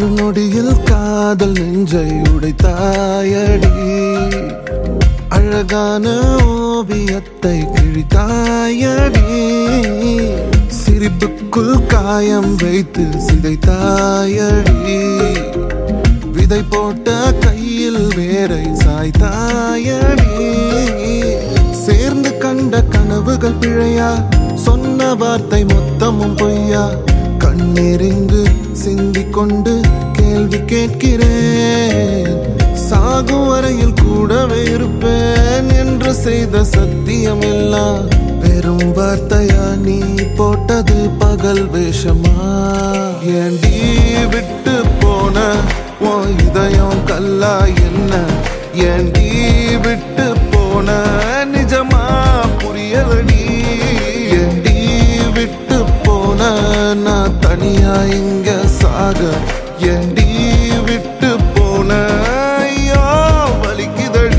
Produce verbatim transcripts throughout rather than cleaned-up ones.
ஒரு நொடியில் காதல் நெஞ்சை உடைத்தாயடி. அழகான ஓவியத்தை கிழித்தாயடி. சிரிப்புக்குள் காயம் வைத்து சிதைத்தாயடி. விதை போட்ட கையில் வேரை சாய்த்தாயடி. சேர்ந்து கண்ட கனவுகள் பிழையா, சொன்ன வார்த்தை மொத்தமும் பொய்யா. கண்ணீரிங்கு சிந்திக் கொண்டு கேள்வி கேட்கிறேன். சாகும் வரையில் கூடவே இருப்பேன் என்று செய்த சத்தியம் எல்லாம் வெறும் வார்த்தையா? நீ போட்டது பகல் வேஷமா? ஏண்டி விட்டு போன உன் இதயம் கல்லா என்ன? ஏண்டி விட்டு போன நிஜமா புரியலடி. ஏண்டி விட்டு போன நான் தனியா இங்க சாக? ஏண்டி விட்டு போன ஐயோ வலிக்குதடி.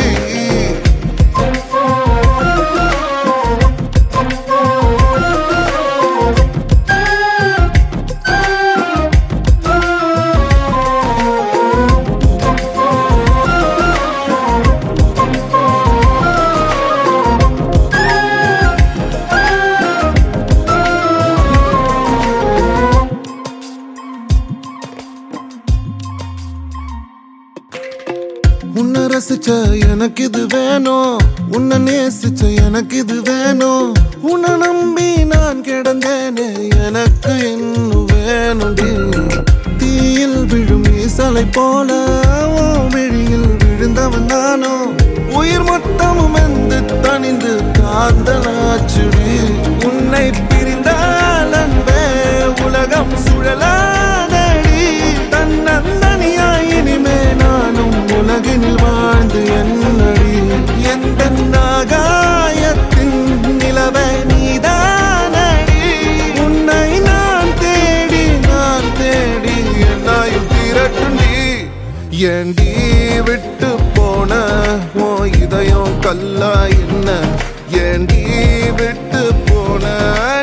உன்னை ரசிச்ச எனக்கு இது வேணும், உன்னை நேசிச்ச எனக்கு இது வேணும். உன்னை நம்பி நான் கிடந்தேனே எனக்கு இன்னும் வேணும்டி. தீயில் விழும் ஈசலை போல விழியில் விழுந்தவன் நானோ. உயிர் மொத்தமும் வந்து தனிந்து காந்தலாச்சுடி. உன்னை பிரிந்தால் அன்பே உலகம் சுழலாதடி. தன்னந்தனியாய் இனிமே நானும் உலகினில் வாழ்ந்து என்னடி. எந்த நாகாயத்தின் நிலவை நீதானடி. உன்னை நான் தேடி நான் தேடி என்னாயும் திரட்டுண்டி. ஏண்டி விட்டு போன ஓ இதயம் கல்லா என்ன? ஏண்டி விட்டு போன